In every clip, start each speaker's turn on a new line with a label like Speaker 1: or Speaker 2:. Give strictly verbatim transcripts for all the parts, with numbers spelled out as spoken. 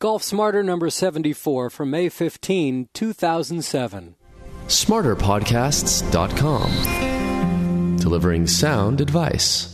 Speaker 1: Golf Smarter number seventy-four from May fifteenth, two thousand seven.
Speaker 2: smarter podcasts dot com. Delivering sound advice.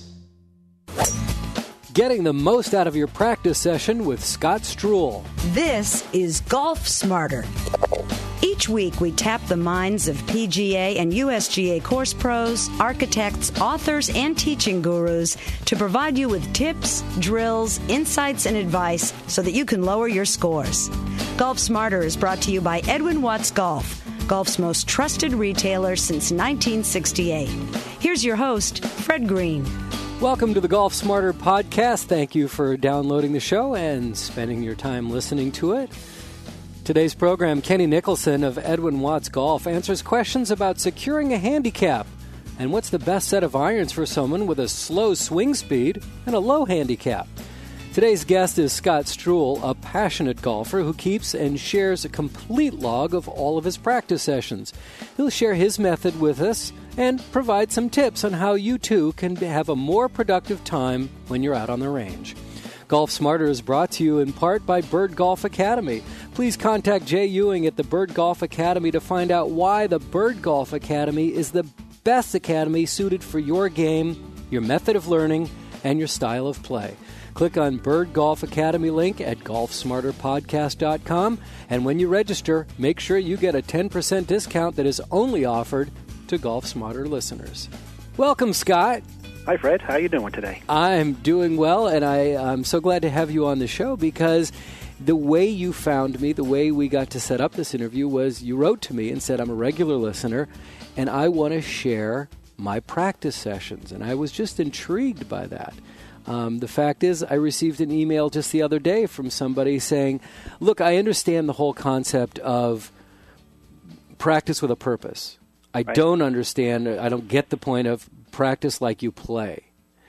Speaker 1: Getting the most out of your practice session with Scott Struhl.
Speaker 3: This is Golf Smarter. Each week, we tap the minds of P G A and U S G A course pros, architects, authors, and teaching gurus to provide you with tips, drills, insights, and advice so that you can lower your scores. Golf Smarter is brought to you by Edwin Watts Golf, golf's most trusted retailer since nineteen sixty-eight. Here's your host, Fred Green.
Speaker 1: Welcome to the Golf Smarter podcast. Thank you for downloading the show and spending your time listening to it. Today's program, Kenny Nicholson of Edwin Watts Golf answers questions about securing a handicap and what's the best set of irons for someone with a slow swing speed and a low handicap. Today's guest is Scott Struhl, a passionate golfer who keeps and shares a complete log of all of his practice sessions. He'll share his method with us and provide some tips on how you too can have a more productive time when you're out on the range. Golf Smarter is brought to you in part by Bird Golf Academy. Please contact Jay Ewing at the Bird Golf Academy to find out why the Bird Golf Academy is the best academy suited for your game, your method of learning, and your style of play. Click on Bird Golf Academy link at golf smarter podcast dot com, and when you register, make sure you get a ten percent discount that is only offered to Golf Smarter listeners. Welcome, Scott.
Speaker 4: Hi, Fred. How are you doing today?
Speaker 1: I'm doing well, and I, I'm so glad to have you on the show because the way you found me, the way we got to set up this interview was you wrote to me and said, I'm a regular listener, and I want to share my practice sessions, and I was just intrigued by that. Um, the fact is, I received an email just the other day from somebody saying, look, I understand the whole concept of practice with a purpose. I right. don't understand, I don't get the point of practice like you play.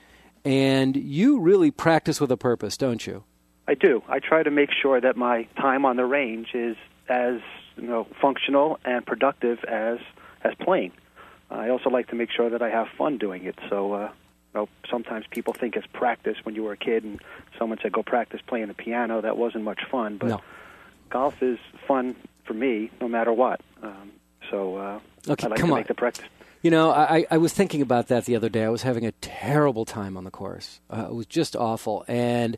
Speaker 1: And you really practice with a purpose, don't you?
Speaker 4: I do. I try to make sure that my time on the range is as you know functional and productive as as playing. I also like to make sure that I have fun doing it. So, uh, you know, sometimes people think it's practice when you were a kid, and someone said, go practice playing the piano. That wasn't much fun. But
Speaker 1: no.
Speaker 4: Golf is fun for me no matter what. Um, so uh,
Speaker 1: okay,
Speaker 4: I like
Speaker 1: come
Speaker 4: to
Speaker 1: on.
Speaker 4: make the practice.
Speaker 1: You know, I, I was thinking about that the other day. I was having a terrible time on the course. Uh, it was just awful. And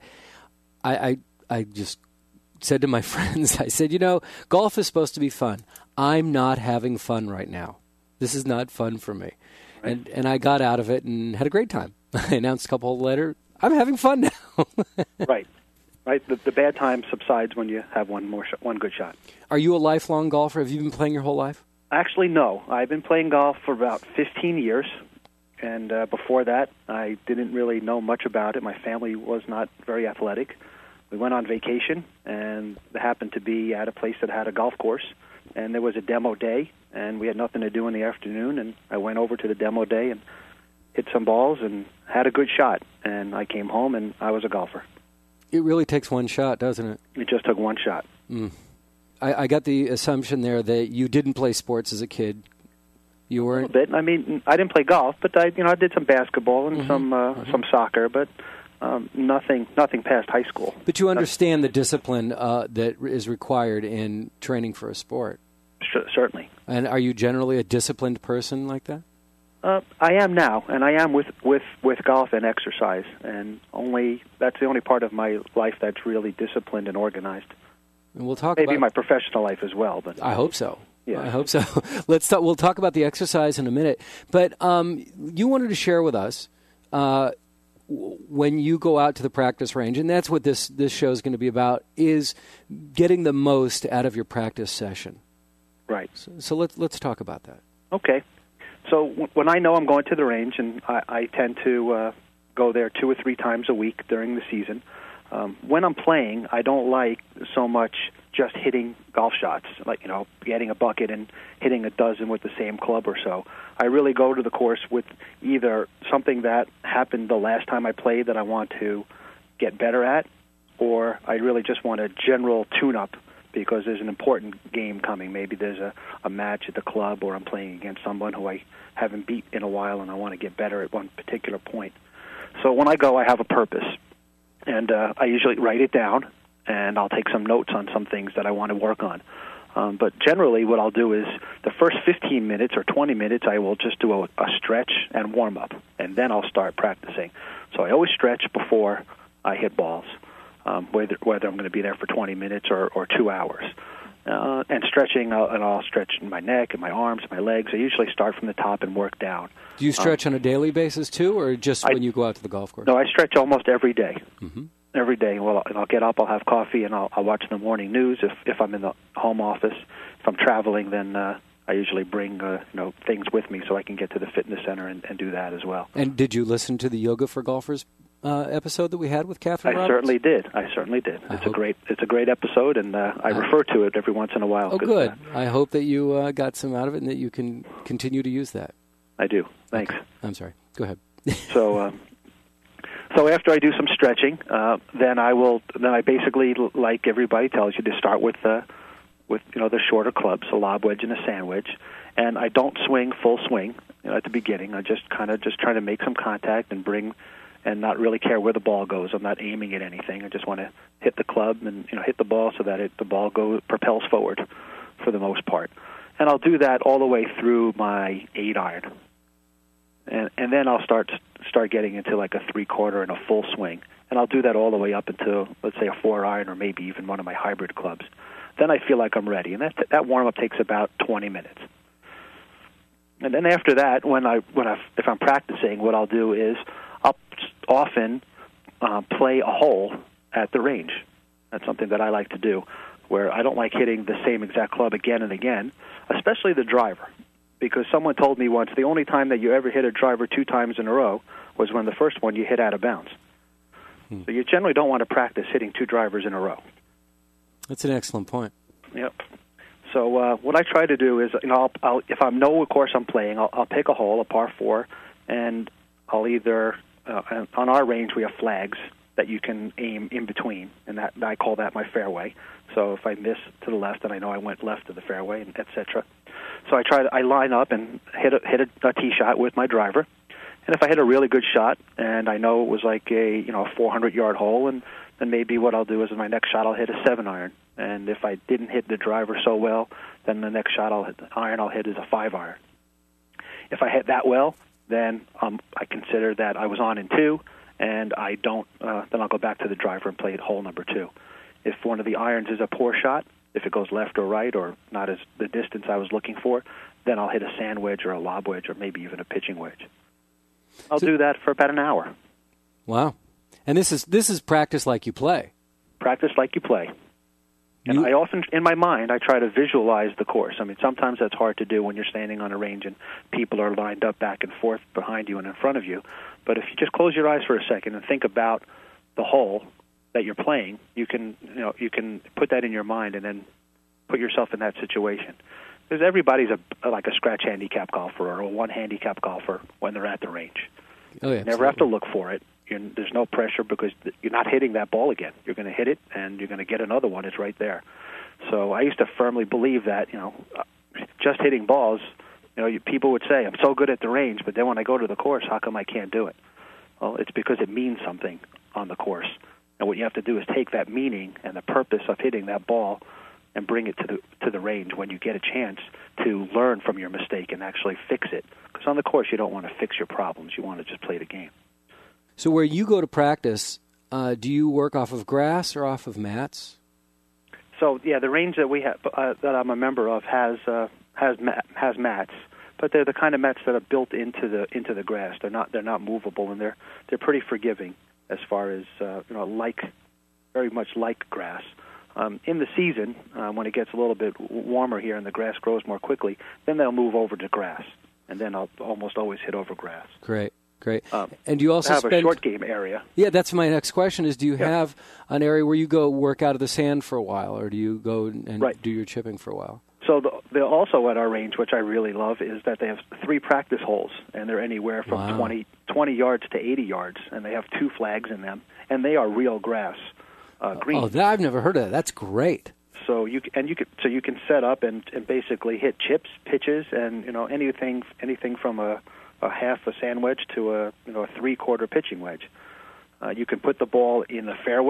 Speaker 1: I, I I just said to my friends, I said, you know, golf is supposed to be fun. I'm not having fun right now. This is not fun for me. Right. And and I got out of it and had a great time. I announced a couple later, I'm having fun now.
Speaker 4: Right. Right. The, the bad time subsides when you have one more sh- one good shot.
Speaker 1: Are you a lifelong golfer? Have you been playing your whole life?
Speaker 4: Actually, no. I've been playing golf for about fifteen years, and uh, before that, I didn't really know much about it. My family was not very athletic. We went on vacation, and it happened to be at a place that had a golf course, and there was a demo day, and we had nothing to do in the afternoon, and I went over to the demo day and hit some balls and had a good shot, and I came home, and I was a golfer.
Speaker 1: It really takes one shot, doesn't it?
Speaker 4: It just took one shot.
Speaker 1: Mm. I, I got the assumption there that you didn't play sports as a kid. You weren't.
Speaker 4: A little bit. I mean, I didn't play golf, but I, you know, I did some basketball and mm-hmm. some uh, mm-hmm. some soccer, but um, nothing, nothing past high school.
Speaker 1: But you understand the discipline uh, that is required in training for a sport.
Speaker 4: Sure, certainly.
Speaker 1: And are you generally a disciplined person like that?
Speaker 4: Uh, I am now, and I am with, with, with golf and exercise, and only that's the only part of my life that's really disciplined and organized.
Speaker 1: And we'll talk
Speaker 4: maybe
Speaker 1: about
Speaker 4: my professional life as well, but
Speaker 1: I hope so.
Speaker 4: Yeah,
Speaker 1: I hope so. Let's talk. We'll talk about the exercise in a minute. But um, you wanted to share with us uh, when you go out to the practice range, and that's what this this show is going to be about: is getting the most out of your practice session.
Speaker 4: Right.
Speaker 1: So, so let's let's talk about that.
Speaker 4: Okay. So w- when I know I'm going to the range, and I, I tend to uh, go there two or three times a week during the season. Um, when I'm playing, I don't like so much just hitting golf shots, like, you know, getting a bucket and hitting a dozen with the same club or so. I really go to the course with either something that happened the last time I played that I want to get better at, or I really just want a general tune-up because there's an important game coming. Maybe there's a, a match at the club, or I'm playing against someone who I haven't beat in a while and I want to get better at one particular point. So when I go, I have a purpose. And uh, I usually write it down, and I'll take some notes on some things that I want to work on. Um, but generally what I'll do is the first fifteen minutes or twenty minutes I will just do a, a stretch and warm up, and then I'll start practicing. So I always stretch before I hit balls, um, whether, whether I'm going to be there for twenty minutes or, or two hours. Uh, and stretching, I'll, and I'll stretch my neck and my arms and my legs. I usually start from the top and work down.
Speaker 1: Do you stretch
Speaker 4: um,
Speaker 1: on a daily basis too, or just
Speaker 4: I,
Speaker 1: when you go out to the golf course?
Speaker 4: No, I stretch almost every day.
Speaker 1: Mm-hmm.
Speaker 4: Every day. Well, and I'll get up, I'll have coffee, and I'll, I'll watch the morning news if, if I'm in the home office. If I'm traveling, then uh, I usually bring uh, you know things with me so I can get to the fitness center and, and do that as well.
Speaker 1: And did you listen to the Yoga for Golfers uh, episode that we had with Catherine
Speaker 4: I
Speaker 1: Roberts?
Speaker 4: certainly did. I certainly did.
Speaker 1: I
Speaker 4: It's
Speaker 1: hope-
Speaker 4: a great it's a great episode, and uh, I
Speaker 1: I-
Speaker 4: refer to it every once in a while.
Speaker 1: Oh,
Speaker 4: 'cause,
Speaker 1: good.
Speaker 4: Uh,
Speaker 1: I hope that you uh, got some out of it and that you can continue to use that.
Speaker 4: I do. Thanks.
Speaker 1: Okay. I'm sorry. Go ahead.
Speaker 4: So, um, so after I do some stretching, uh, then I will. Then I basically, like everybody tells you, to start with the, with you know the shorter clubs, a lob wedge and a sand wedge, and I don't swing full swing you know, at the beginning. I just kind of just try to make some contact and bring, and not really care where the ball goes. I'm not aiming at anything. I just want to hit the club and you know hit the ball so that it, the ball goes propels forward, for the most part, and I'll do that all the way through my eight iron. And, and then I'll start start getting into like a three-quarter and a full swing. And I'll do that all the way up until, let's say, a four-iron or maybe even one of my hybrid clubs. Then I feel like I'm ready. And that that warm-up takes about twenty minutes. And then after that, when I when I if I'm practicing, what I'll do is I'll often uh, play a hole at the range. That's something that I like to do, where I don't like hitting the same exact club again and again, especially the driver. Because someone told me once the only time that you ever hit a driver two times in a row was when the first one you hit out of bounds. Hmm. So you generally don't want to practice hitting two drivers in a row.
Speaker 1: That's an excellent point.
Speaker 4: Yep. So uh, what I try to do is, you know, I'll, I'll, if I know what course I'm playing, I'll, I'll pick a hole, a par four, and I'll either uh, on our range we have flags that you can aim in between, and that I call that my fairway. So if I miss to the left, then I know I went left to the fairway, and et cetera. So I try to, I line up and hit a, hit a, a tee shot with my driver, and if I hit a really good shot and I know it was like a you know a four hundred yard hole, and then maybe what I'll do is in my next shot I'll hit a seven iron, and if I didn't hit the driver so well, then the next shot I'll hit the iron I'll hit is a five iron. If I hit that well, then um, I consider that I was on in two, and I don't. Uh, then I'll go back to the driver and play hole number two. If one of the irons is a poor shot, if it goes left or right or not as the distance I was looking for, then I'll hit a sand wedge or a lob wedge or maybe even a pitching wedge. I'll
Speaker 1: So-
Speaker 4: do that for about an hour.
Speaker 1: Wow. And this is this is practice like you play.
Speaker 4: Practice like you play. And
Speaker 1: You-
Speaker 4: I often, in my mind, I try to visualize the course. I mean, sometimes that's hard to do when you're standing on a range and people are lined up back and forth behind you and in front of you. But if you just close your eyes for a second and think about the hole that you're playing, you can, you know, you can put that in your mind and then put yourself in that situation. Because everybody's a like a scratch handicap golfer or a one handicap golfer when they're at the range.
Speaker 1: Oh, yeah,
Speaker 4: You never have to
Speaker 1: absolutely.
Speaker 4: look for it. You're, there's no pressure because th- you're not hitting that ball again. You're going to hit it, and you're going to get another one. It's right there. So I used to firmly believe that, you know, just hitting balls, you know, you, people would say, I'm so good at the range, but then when I go to the course, how come I can't do it? Well, it's because it means something on the course. And what you have to do is take that meaning and the purpose of hitting that ball and bring it to the to the range when you get a chance to learn from your mistake and actually fix it. Because on the course, you don't want to fix your problems. You want to just play the game.
Speaker 1: So where you go to practice, uh, do you work off of grass or off of mats?
Speaker 4: So yeah, the range that we have uh, that I'm a member of has uh, has ma- has mats, but they're the kind of mats that are built into the into the grass. They're not they're not movable, and they're they're pretty forgiving as far as uh, you know, like very much like grass. Um, in the season, uh, when it gets a little bit warmer here and the grass grows more quickly, then they'll move over to grass, and then I'll almost always hit over grass.
Speaker 1: Great, great.
Speaker 4: Um,
Speaker 1: and do you also
Speaker 4: I have
Speaker 1: spend
Speaker 4: a short game area.
Speaker 1: Yeah, that's my next question. Is do you
Speaker 4: Yeah.
Speaker 1: have an area where you go work out of the sand for a while, or do you go and
Speaker 4: Right.
Speaker 1: do your chipping for a while?
Speaker 4: So the, they're also at our range, which I really love, is that they have three practice holes, and they're anywhere from
Speaker 1: Wow.
Speaker 4: twenty, twenty yards to eighty yards, and they have two flags in them, and they are real grass, uh, green.
Speaker 1: Oh, that, I've never heard of that. That's great.
Speaker 4: So you c- and you could so you can set up and, and basically hit chips, pitches, and you know anything anything from a, a half a sand wedge to a you know a three quarter pitching wedge. Uh, you can put the ball in the fairway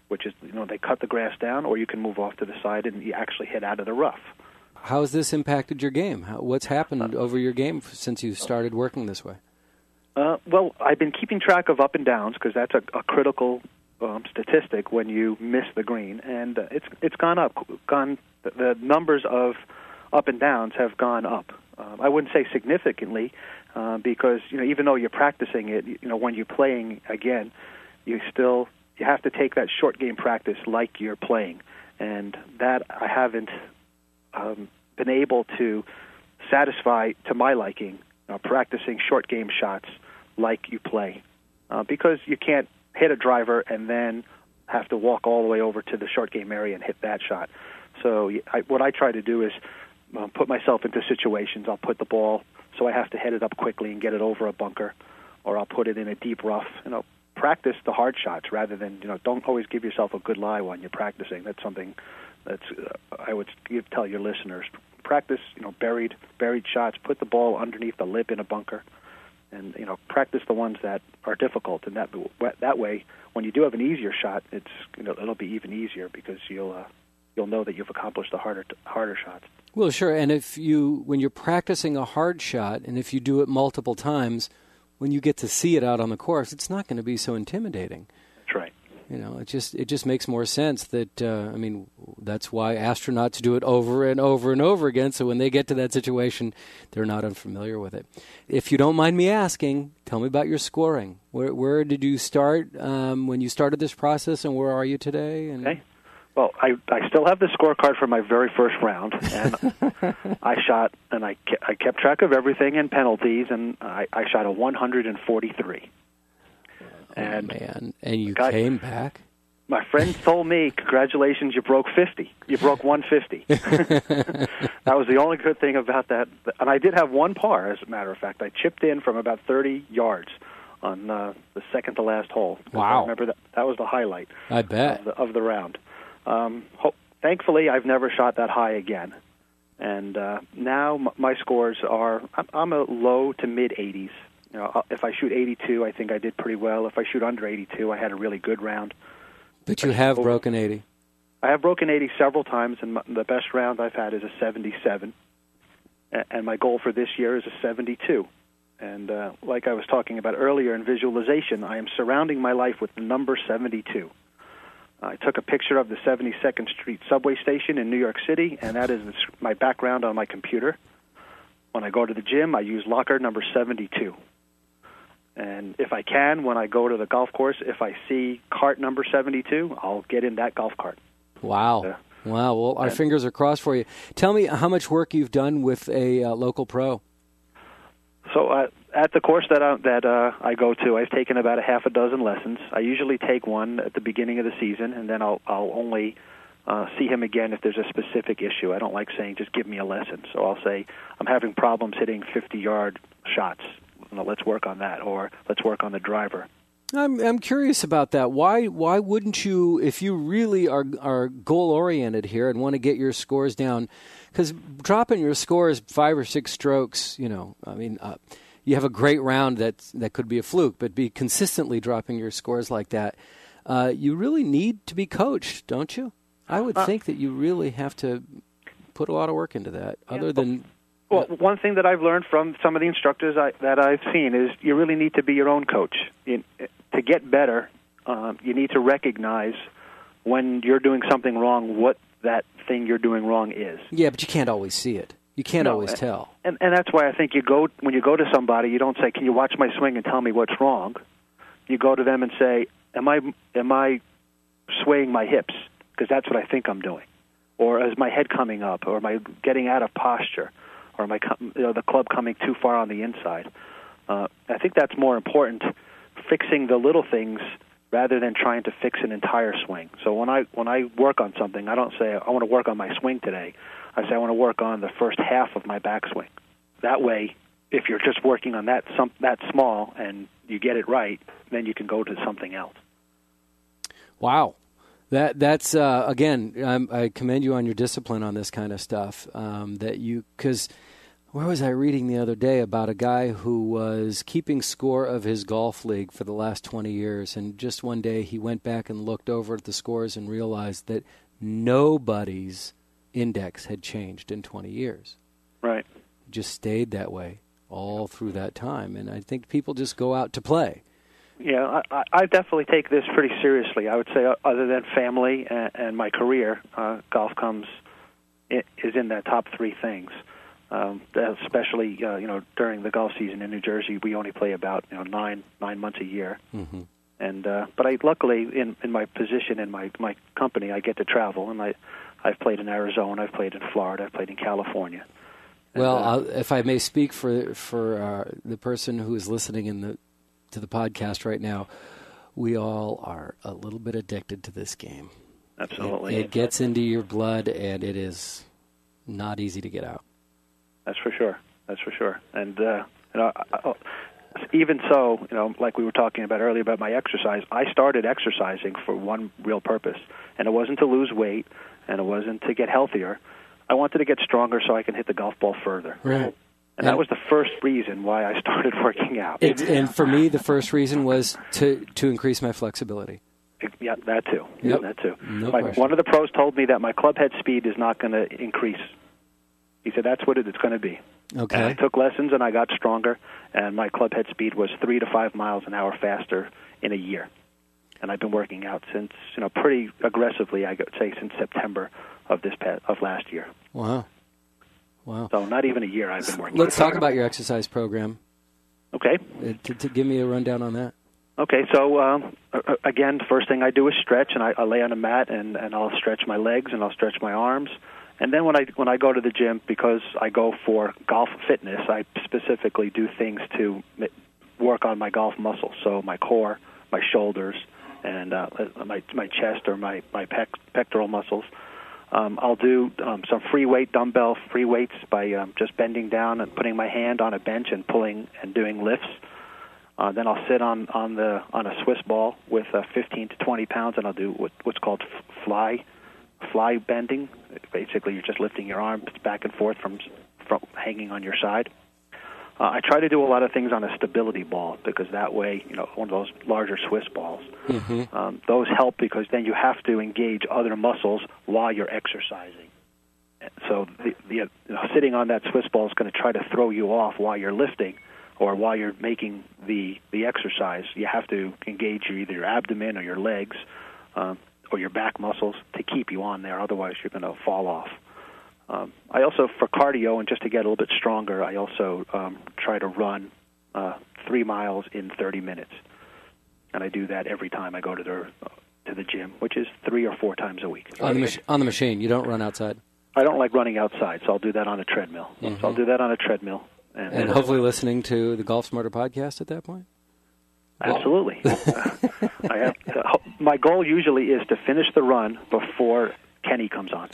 Speaker 4: which is, you know, they cut the grass down, or you can move off to the side and you actually hit out of the rough.
Speaker 1: How has this impacted your game? How, what's happened over your game since you started working this way?
Speaker 4: Uh, well, I've been keeping track of up and downs because that's a, a critical um, statistic when you miss the green, and uh, it's it's gone up. Gone the, the numbers of up and downs have gone up. Um, I wouldn't say significantly, uh, because you know even though you're practicing it, you know when you're playing again, you still you have to take that short game practice like you're playing, and that I haven't um, been able to satisfy to my liking. Uh, practicing short game shots like you play, uh, because you can't hit a driver and then have to walk all the way over to the short game area and hit that shot. So I, what I try to do is uh, put myself into situations. I'll put the ball so I have to head it up quickly and get it over a bunker, or I'll put it in a deep rough. You know, practice the hard shots rather than you know. Don't always give yourself a good lie when you're practicing. That's something that's uh, I would give, tell your listeners. Practice, you know, buried buried shots. Put the ball underneath the lip in a bunker, and you know, practice the ones that are difficult. And that that way, when you do have an easier shot, it's you know, it'll be even easier because you'll uh, you'll know that you've accomplished the harder harder shots.
Speaker 1: Well, sure. And if you when you're practicing a hard shot, and if you do it multiple times, when you get to see it out on the course, it's not going to be so intimidating.
Speaker 4: That's right.
Speaker 1: You know, it just it just makes more sense that, uh, I mean, that's why astronauts do it over and over and over again, so when they get to that situation, they're not unfamiliar with it. If you don't mind me asking, tell me about your scoring. Where where did you start um, when you started this process, and where are you today? And
Speaker 4: okay. Well, I, I still have the scorecard from my very first round, and I shot, and I, ke- I kept track of everything and penalties, and I, I shot a one hundred forty-three. And
Speaker 1: oh, man, and you
Speaker 4: God,
Speaker 1: came back?
Speaker 4: My friends told me, congratulations, you broke fifty. You broke one fifty. That was the only good thing about that. And I did have one par, as a matter of fact. I chipped in from about thirty yards on uh, the second to last hole.
Speaker 1: Wow.
Speaker 4: I remember that. That was the highlight
Speaker 1: I bet.
Speaker 4: of the, of the round. Um, ho- thankfully, I've never shot that high again. And uh, now m- my scores are, I'm, I'm a low to mid-eighties. You know, if I shoot eighty-two, I think I did pretty well. If I shoot under eighty-two, I had a really good round.
Speaker 1: But you have broken eighty.
Speaker 4: I have broken eighty several times, and my, the best round I've had is a seventy-seven. And my goal for this year is a seventy-two. And uh, like I was talking about earlier in visualization, I am surrounding my life with the number seventy-two. I took a picture of the seventy-second Street subway station in New York City, and that is my background on my computer. When I go to the gym, I use locker number seventy-two. And if I can, when I go to the golf course, if I see cart number seventy-two, I'll get in that golf cart.
Speaker 1: Wow.
Speaker 4: Uh,
Speaker 1: wow. Well, our fingers are crossed for you. Tell me how much work you've done with a uh, local pro.
Speaker 4: So uh, at the course that I, that uh, I go to, I've taken about a half a dozen lessons. I usually take one at the beginning of the season, and then I'll, I'll only uh, see him again if there's a specific issue. I don't like saying, just give me a lesson. So I'll say, I'm having problems hitting fifty-yard shots. You know, let's work on that, or let's work on the driver.
Speaker 1: I'm I'm curious about that. Why why wouldn't you, if you really are are goal oriented here and want to get your scores down, because dropping your scores five or six strokes, you know, I mean, uh, you have a great round that that could be a fluke, but be consistently dropping your scores like that, uh, you really need to be coached, don't you? I would uh, think that you really have to put a lot of work into that, yeah, other than.
Speaker 4: Well, one thing that I've learned from some of the instructors I, that I've seen is you really need to be your own coach. You, to get better, um, you need to recognize when you're doing something wrong, what that thing you're doing wrong is.
Speaker 1: Yeah, but you can't always see it. You can't
Speaker 4: no,
Speaker 1: always
Speaker 4: and,
Speaker 1: tell.
Speaker 4: And, and that's why I think you go when you go to somebody, you don't say, "Can you watch my swing and tell me what's wrong?" You go to them and say, "Am I am I swaying my hips? Because that's what I think I'm doing, or is my head coming up, or am I getting out of posture?" Or my, you know, the club coming too far on the inside. Uh, I think that's more important, fixing the little things rather than trying to fix an entire swing. So when I when I work on something, I don't say, I want to work on my swing today. I say, I want to work on the first half of my backswing. That way, if you're just working on that some, that small and you get it right, then you can go to something else.
Speaker 1: Wow. That that's uh, again, I'm, I commend you on your discipline on this kind of stuff. Um, that you because where was I reading the other day about a guy who was keeping score of his golf league for the last twenty years, and just one day he went back and looked over at the scores and realized that nobody's index had changed in twenty years.
Speaker 4: Right.
Speaker 1: It just stayed that way all through that time, and I think people just go out to play.
Speaker 4: Yeah, I, I definitely take this pretty seriously. I would say, uh, other than family and, and my career, uh, golf comes it is in that top three things. Um, especially, uh, you know, during the golf season in New Jersey, we only play about you know nine nine months a year.
Speaker 1: Mm-hmm.
Speaker 4: And uh, but I luckily in, in my position in my, my company, I get to travel, and I I've played in Arizona, I've played in Florida, I've played in California. And,
Speaker 1: well,
Speaker 4: uh,
Speaker 1: I'll, if I may speak for for uh, the person who is listening in the to the podcast right now, we all are a little bit addicted to this game.
Speaker 4: Absolutely.
Speaker 1: It, it gets into your blood, and it is not easy to get out.
Speaker 4: That's for sure. That's for sure. And uh, you know, I, even so, you know, like we were talking about earlier about my exercise, I started exercising for one real purpose, and it wasn't to lose weight, and it wasn't to get healthier. I wanted to get stronger so I can hit the golf ball further.
Speaker 1: Right.
Speaker 4: And that was the first reason why I started working out.
Speaker 1: It, and for me, the first reason was to, to increase my flexibility.
Speaker 4: Yeah, that too.
Speaker 1: Yep.
Speaker 4: That too.
Speaker 1: No
Speaker 4: my,
Speaker 1: question.
Speaker 4: one of the pros told me that my club head speed is not going to increase. He said that's what it's going to be.
Speaker 1: Okay.
Speaker 4: And I took lessons and I got stronger, and my club head speed was three to five miles an hour faster in a year. And I've been working out since, you know, pretty aggressively. I would say since September of this past, of last year.
Speaker 1: Wow. Wow.
Speaker 4: So not even a year I've been working.
Speaker 1: Let's talk about your exercise program.
Speaker 4: Okay.
Speaker 1: Uh, to, to give me a rundown on that.
Speaker 4: Okay, so um, again, the first thing I do is stretch, and I, I lay on a mat, and, and I'll stretch my legs, and I'll stretch my arms. And then when I when I go to the gym, because I go for golf fitness, I specifically do things to work on my golf muscles, so my core, my shoulders, and uh, my my chest or my, my pec, pectoral muscles. Um, I'll do um, some free weight dumbbell free weights by um, just bending down and putting my hand on a bench and pulling and doing lifts. Uh, then I'll sit on, on the on a Swiss ball with uh, fifteen to twenty pounds, and I'll do what, what's called fly fly bending. Basically, you're just lifting your arms back and forth from from hanging on your side. Uh, I try to do a lot of things on a stability ball because that way, you know, one of those larger Swiss balls. Mm-hmm. Um, those help because then you have to engage other muscles while you're exercising. So the, the you know, sitting on that Swiss ball is going to try to throw you off while you're lifting or while you're making the the exercise. You have to engage your, either your abdomen or your legs um, or your back muscles to keep you on there. Otherwise, you're going to fall off. Um, I also, for cardio and just to get a little bit stronger, I also um, try to run uh, three miles in thirty minutes, and I do that every time I go to the uh, to the gym, which is three or four times a week.
Speaker 1: On the, mach- on the machine, you don't run outside?
Speaker 4: I don't like running outside, so I'll do that on a treadmill. Mm-hmm. So I'll do that on a treadmill.
Speaker 1: And, and hopefully listening to the Golf Smarter podcast at that point?
Speaker 4: Absolutely. I have, uh, my goal usually is to finish the run before Kenny comes on.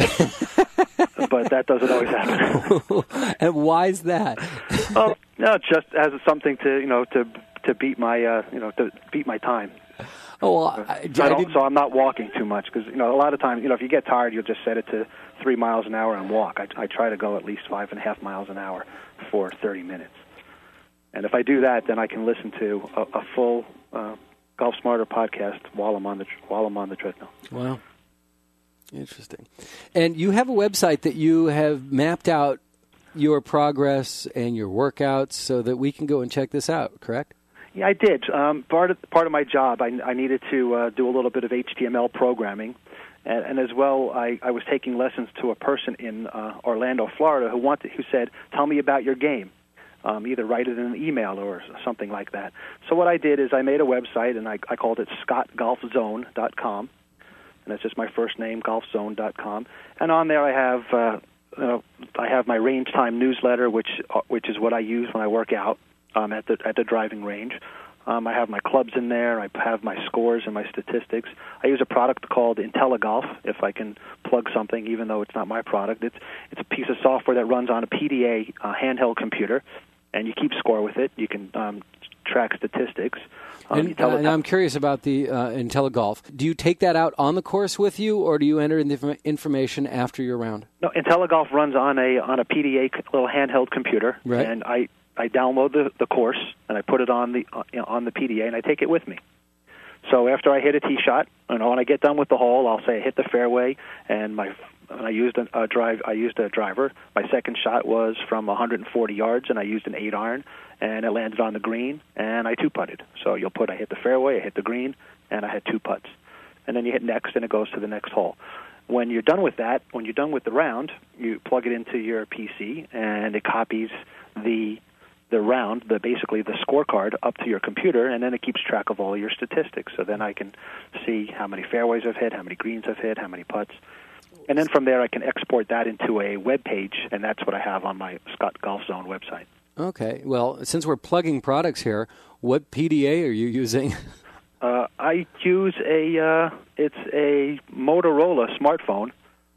Speaker 4: But that doesn't always happen.
Speaker 1: And why is that?
Speaker 4: Oh, no, just as something to, you know, to to beat my, uh, you know, to beat my time.
Speaker 1: Oh, well, I, I,
Speaker 4: I don't, so I'm not walking too much because, you know, a lot of times, you know, if you get tired, you'll just set it to three miles an hour and walk. I, I try to go at least five and a half miles an hour for thirty minutes. And if I do that, then I can listen to a, a full uh, Golf Smarter podcast while I'm on the while I'm on the treadmill.
Speaker 1: Wow, interesting. And you have a website that you have mapped out your progress and your workouts so that we can go and check this out. Correct?
Speaker 4: Yeah, I did. Um, part of part of my job, I, I needed to uh, do a little bit of H T M L programming, and, and as well, I, I was taking lessons to a person in uh, Orlando, Florida, who wanted who said, "Tell me about your game." Um, either write it in an email or something like that. So what I did is I made a website, and I, I called it scott golf zone dot com, and that's just my first name, golf zone dot com. And on there I have uh, you know, I have my range time newsletter, which uh, which is what I use when I work out um, at the at the driving range. Um, I have my clubs in there. I have my scores and my statistics. I use a product called IntelliGolf, if I can plug something, even though it's not my product. It's it's a piece of software that runs on a P D A uh, handheld computer, and you keep score with it. You can um, track statistics. Um,
Speaker 1: and,
Speaker 4: you tell
Speaker 1: uh,
Speaker 4: it
Speaker 1: and
Speaker 4: how-
Speaker 1: I'm curious about the uh, IntelliGolf. Do you take that out on the course with you, or do you enter in the inf- information after your round?
Speaker 4: No, IntelliGolf runs on a on a P D A little handheld computer,
Speaker 1: Right.
Speaker 4: and I, I download the, the course and I put it on the uh, on the P D A and I take it with me. So after I hit a tee shot, you know, when I get done with the hole, I'll say I hit the fairway, and my and I used a, a drive. I used a driver. My second shot was from one hundred forty yards, and I used an eight iron, and it landed on the green, and I two putted. So you'll put I hit the fairway, I hit the green, and I had two putts, and then you hit next, and it goes to the next hole. When you're done with that, when you're done with the round, you plug it into your P C, and it copies the the round, the basically the scorecard, up to your computer, and then it keeps track of all your statistics. So then I can see how many fairways I've hit, how many greens I've hit, how many putts. And then from there I can export that into a web page, and that's what I have on my Scott Golf Zone website.
Speaker 1: Okay. Well, since we're plugging products here, what P D A are you using?
Speaker 4: Uh, I use a, uh, it's a Motorola smartphone.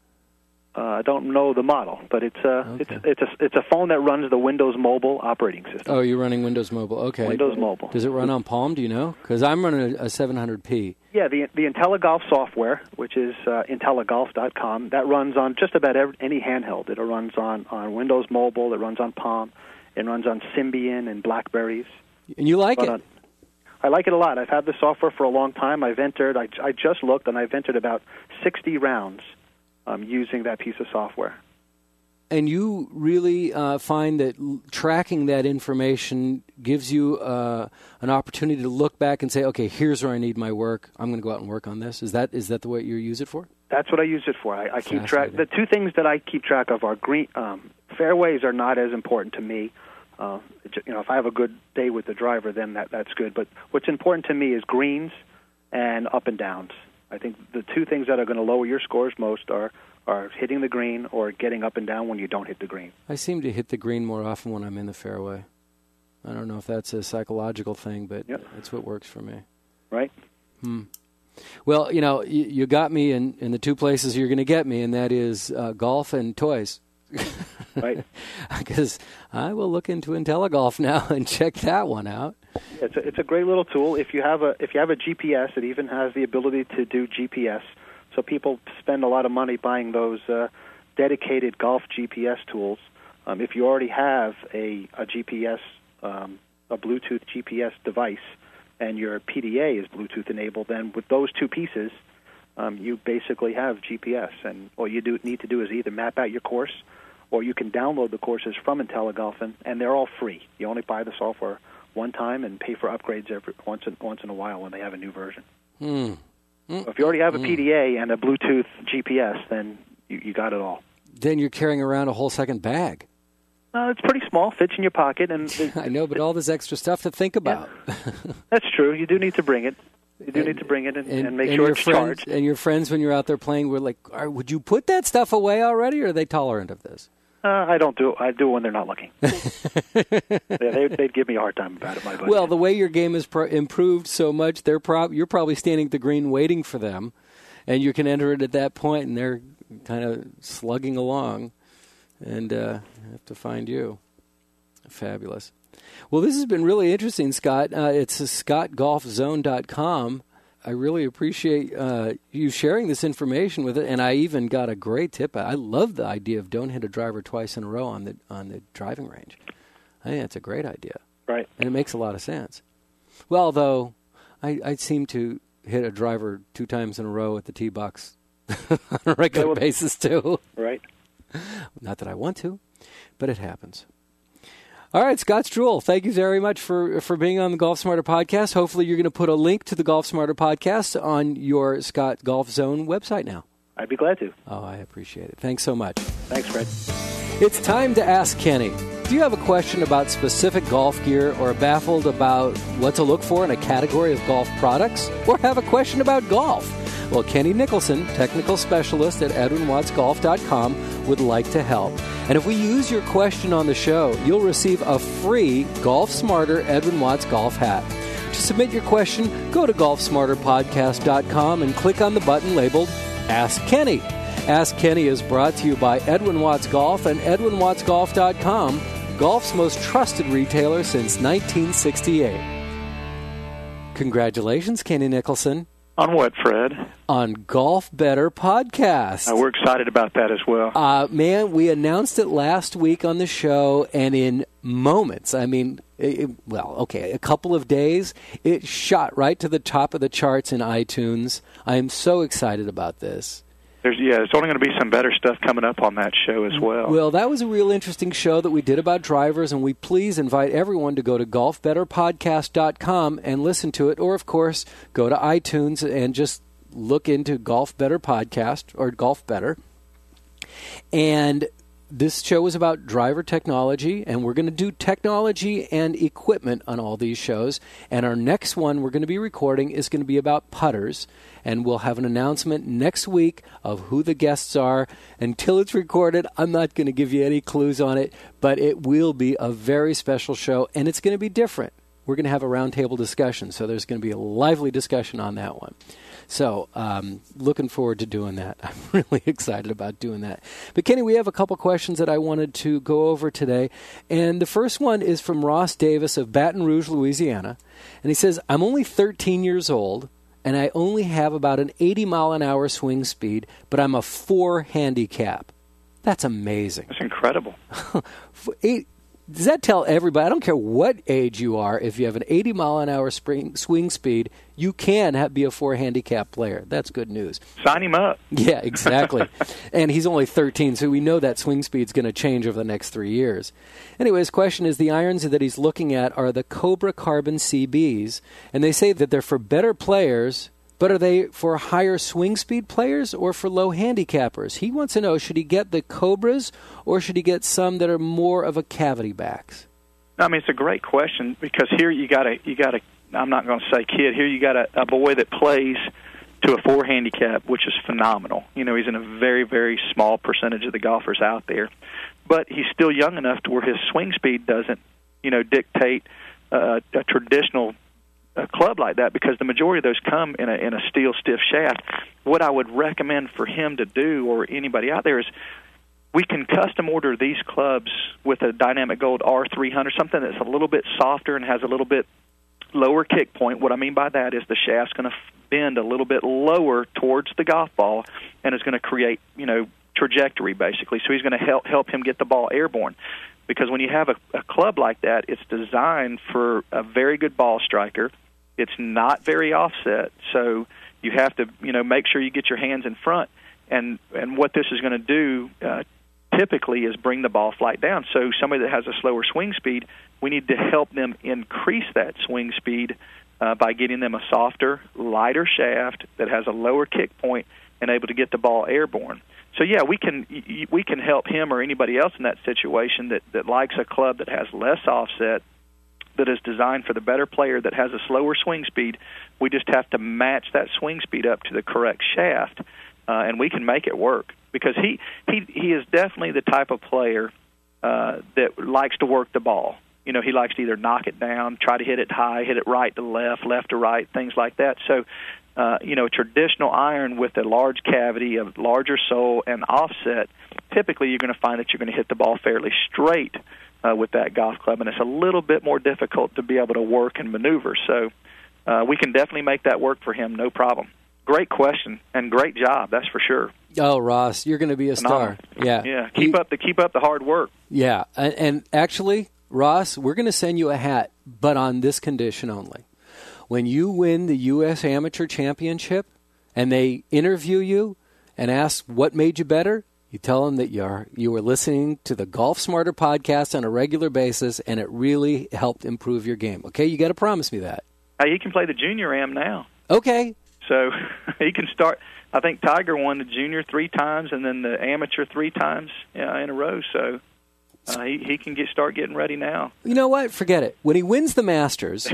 Speaker 4: Uh, I don't know the model, but it's a,
Speaker 1: Okay.
Speaker 4: it's, it's, a, it's a phone that runs the Windows Mobile operating system.
Speaker 1: Oh, you're running Windows Mobile. Okay.
Speaker 4: Windows Mobile.
Speaker 1: Does it run on Palm? Do you know? Because I'm running a, a seven hundred P.
Speaker 4: Yeah, the the IntelliGolf software, which is uh, IntelliGolf dot com, that runs on just about every, any handheld. It runs on, on Windows Mobile. It runs on Palm. It runs on Symbian and Blackberries.
Speaker 1: And you like
Speaker 4: But,
Speaker 1: it?
Speaker 4: uh, I like it a lot. I've had the software for a long time. I've entered, I, I just looked, and I've entered about sixty rounds um, using that piece of software.
Speaker 1: And you really uh, find that l- tracking that information gives you uh, an opportunity to look back and say, okay, here's where I need my work. I'm going to go out and work on this. Is that is that the way you use it for?
Speaker 4: That's what I use it for. I, I keep track.
Speaker 1: Fascinating.
Speaker 4: The two things that I keep track of are green um, fairways are not as important to me. Uh, you know, if I have a good day with the driver, then that that's good. But what's important to me is greens and up and downs. I think the two things that are going to lower your scores most are are hitting the green or getting up and down when you don't hit the green.
Speaker 1: I seem to hit the green more often when I'm in the fairway. I don't know if that's a psychological thing, but
Speaker 4: Yep.
Speaker 1: that's what works for me.
Speaker 4: Right?
Speaker 1: Hmm. Well, you know, you, you got me in, in the two places you're going to get me, and that is uh, golf and toys.
Speaker 4: Right.
Speaker 1: Because I will look into IntelliGolf now and check that one out.
Speaker 4: It's a, it's a great little tool. If you have a if you have a G P S, it even has the ability to do G P S. So people spend a lot of money buying those uh, dedicated golf G P S tools. Um, if you already have a, a G P S, um, a Bluetooth G P S device, and your P D A is Bluetooth enabled, then with those two pieces, um, you basically have G P S. And all you do need to do is either map out your course, or you can download the courses from IntelliGolf, and, and they're all free. You only buy the software one time and pay for upgrades every once in, once in a while when they have a new version.
Speaker 1: Hmm.
Speaker 4: So if you already have a P D A and a Bluetooth G P S, then you, you got it all.
Speaker 1: Then you're carrying around a whole second bag.
Speaker 4: Uh, it's pretty small, fits in your pocket, and it,
Speaker 1: I know, but all this extra stuff to think about.
Speaker 4: that's true. You do need to bring it. You do
Speaker 1: And-
Speaker 4: need to bring it and, and,
Speaker 1: and
Speaker 4: make
Speaker 1: and
Speaker 4: sure
Speaker 1: your
Speaker 4: it's
Speaker 1: friends,
Speaker 4: charged.
Speaker 1: And your friends, when you're out there playing, were like, "Are- would you put that stuff away already, or are they tolerant of this?
Speaker 4: Uh, I don't do. I do when they're not looking. yeah, they, they'd give me a hard time about it. My buddy.
Speaker 1: Well, the way your game has pro- improved so much, they're prob- you're probably standing at the green waiting for them, and you can enter it at that point, and they're kind of slugging along, and uh, have to find you. Fabulous. Well, this has been really interesting, Scott. Uh, it's scott golf zone dot com. I really appreciate uh, you sharing this information with it, and I even got a great tip. I love the idea of don't hit a driver twice in a row on the on the driving range. I think that's a great idea.
Speaker 4: right.
Speaker 1: And it makes a lot of sense. Well, though, I, I seem to hit a driver two times in a row at the tee box on a regular
Speaker 4: Yeah, well-
Speaker 1: basis, too.
Speaker 4: Right.
Speaker 1: Not that I want to, but it happens. All right, Scott Struhl, thank you very much for, for being on the Golf Smarter podcast. Hopefully you're going to put a link to the Golf Smarter podcast on your Scott Golf Zone website now.
Speaker 4: I'd be glad to.
Speaker 1: Oh, I appreciate it. Thanks so much.
Speaker 4: Thanks, Fred.
Speaker 1: It's time to ask Kenny. Do you have a question about specific golf gear or baffled about what to look for in a category of golf products? Or have a question about golf? Well, Kenny Nicholson, technical specialist at edwin watts golf dot com, would like to help. And if we use your question on the show, you'll receive a free Golf Smarter Edwin Watts golf hat. To submit your question, go to golf smarter podcast dot com and click on the button labeled Ask Kenny. Ask Kenny is brought to you by Edwin Watts Golf and edwin watts golf dot com, golf's most trusted retailer since nineteen sixty-eight. Congratulations, Kenny Nicholson.
Speaker 5: On what, Fred?
Speaker 1: On Golf Better Podcast.
Speaker 5: Uh, we're excited about that as well.
Speaker 1: Uh, man, we announced it last week on the show, and in moments, I mean, it, well, okay, a couple of days, it shot right to the top of the charts in iTunes. I am so excited about this.
Speaker 5: There's, yeah, there's only going to be some better stuff coming up on that show as well.
Speaker 1: Well, that was a real interesting show that we did about drivers, and we please invite everyone to go to golf better podcast dot com and listen to it, or, of course, go to iTunes and just look into Golf Better Podcast or Golf Better. And this show is about driver technology, and we're going to do technology and equipment on all these shows. And our next one we're going to be recording is going to be about putters. And we'll have an announcement next week of who the guests are. Until it's recorded, I'm not going to give you any clues on it, but it will be a very special show, and it's going to be different. We're going to have a roundtable discussion, so there's going to be a lively discussion on that one. So um, looking forward to doing that. I'm really excited about doing that. But, Kenny, we have a couple questions that I wanted to go over today. And the first one is from Ross Davis of Baton Rouge, Louisiana. And he says, I'm only thirteen years old, and I only have about an eighty mile an hour swing speed, but I'm a four handicap. That's amazing.
Speaker 5: That's incredible.
Speaker 1: Eight, does that tell everybody, I don't care what age you are, if you have an eighty mile an hour spring, swing speed, you can have, be a four handicap player. That's good news.
Speaker 5: Sign him up.
Speaker 1: Yeah, exactly. And he's only thirteen, so we know that swing speed's going to change over the next three years. Anyway, his question is, the irons that he's looking at are the Cobra Carbon C Bs, and they say that they're for better players, but are they for higher swing speed players or for low handicappers? He wants to know, should he get the Cobras or should he get some that are more of a cavity backs?
Speaker 5: I mean, it's a great question, because here you got a, you got a, I'm not going to say kid, here you got a, a boy that plays to a four handicap, which is phenomenal. You know, he's in a very, very small percentage of the golfers out there. But he's still young enough to where his swing speed doesn't, you know, dictate uh, a traditional a club like that, because the majority of those come in a in a steel stiff shaft. What I would recommend for him to do, or anybody out there, is we can custom order these clubs with a Dynamic Gold R three hundred, something that's a little bit softer and has a little bit lower kick point. What I mean by that is the shaft's going to bend a little bit lower towards the golf ball, and it's going to create, you know, trajectory basically. So he's going to help help him get the ball airborne. Because when you have a, a club like that, it's designed for a very good ball striker. It's not very offset, so you have to, you know, make sure you get your hands in front. And and what this is going to do uh, typically is bring the ball flight down. So somebody that has a slower swing speed, we need to help them increase that swing speed uh, by getting them a softer, lighter shaft that has a lower kick point and able to get the ball airborne. So yeah, we can we can help him or anybody else in that situation that, that likes a club that has less offset, that is designed for the better player that has a slower swing speed. We just have to match that swing speed up to the correct shaft, uh, and we can make it work. Because he, he, he is definitely the type of player uh, that likes to work the ball. You know, he likes to either knock it down, try to hit it high, hit it right to left, left to right, things like that. So, uh, you know, a traditional iron with a large cavity, a larger sole, and offset, typically you're going to find that you're going to hit the ball fairly straight Uh, with that golf club, and it's a little bit more difficult to be able to work and maneuver. So uh, we can definitely make that work for him, no problem. Great question and great job, that's for sure.
Speaker 1: Oh, Ross, you're going to be a star. Yeah,
Speaker 5: yeah. Keep he, up the keep up the hard work.
Speaker 1: Yeah, and, and actually, Ross, we're going to send you a hat, but on this condition only: when you win the U S Amateur Championship, and they interview you and ask what made you better, you tell them that you're, you were listening to the Golf Smarter podcast on a regular basis, and it really helped improve your game. Okay, you got to promise me that.
Speaker 5: Hey, he can play the Junior Am now.
Speaker 1: Okay.
Speaker 5: So he can start. I think Tiger won the Junior three times and then the Amateur three times uh, in a row. So uh, he, he can get start getting ready now.
Speaker 1: You know what? Forget it. When he wins the Masters,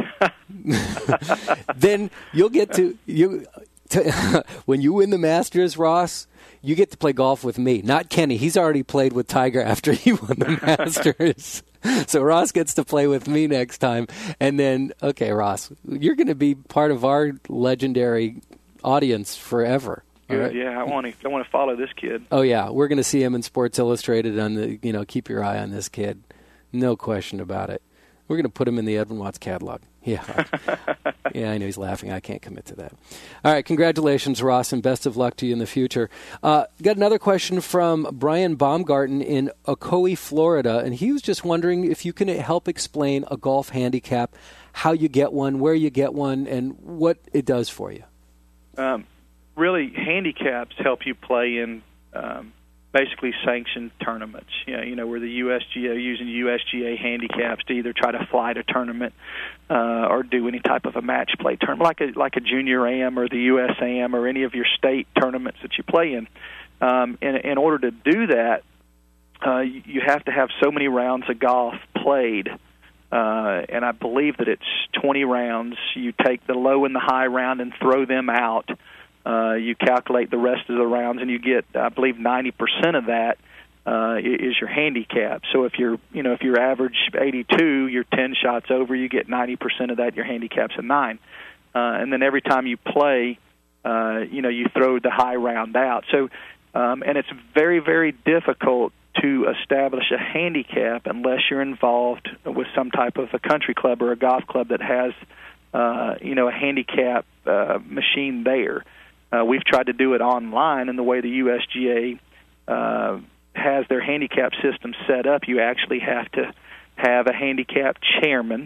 Speaker 1: then you'll get to you. To, when you win the Masters, Ross, you get to play golf with me, not Kenny. He's already played with Tiger after he won the Masters. So Ross gets to play with me next time. And then, okay, Ross, you're going to be part of our legendary audience forever.
Speaker 5: Good,
Speaker 1: right?
Speaker 5: Yeah, I want to I want to follow this kid.
Speaker 1: Oh, yeah. We're going to see him in Sports Illustrated on the, you know, keep your eye on this kid. No question about it. We're going to put him in the Edwin Watts catalog. Yeah. Yeah, I know he's laughing. I can't commit to that. All right. Congratulations, Ross, and best of luck to you in the future. Uh, got another question from Brian Baumgarten in Ocoee, Florida, and he was just wondering if you can help explain a golf handicap, how you get one, where you get one, and what it does for you.
Speaker 5: Um, really, handicaps help you play in um, basically sanctioned tournaments. You know, you know, where the U S G A using U S G A handicaps to either try to fly to tournament uh, or do any type of a match play tournament, like a like a junior A M or the U S A M or any of your state tournaments that you play in. Um, in, in order to do that, uh, you have to have so many rounds of golf played. Uh, and I believe that it's twenty rounds. You take the low and the high round and throw them out. Uh, you calculate the rest of the rounds, and you get, I believe, ninety percent of that uh, is your handicap. So if you're, you know, if you're average eighty-two, you're ten shots over. You get ninety percent of that. Your handicap's a nine, uh, and then every time you play, uh, you know, you throw the high round out. So, um, and it's very, very difficult to establish a handicap unless you're involved with some type of a country club or a golf club that has, uh, you know, a handicap uh, machine there. Uh, we've tried to do it online, and the way the U S G A uh, has their handicap system set up, you actually have to have a handicap chairman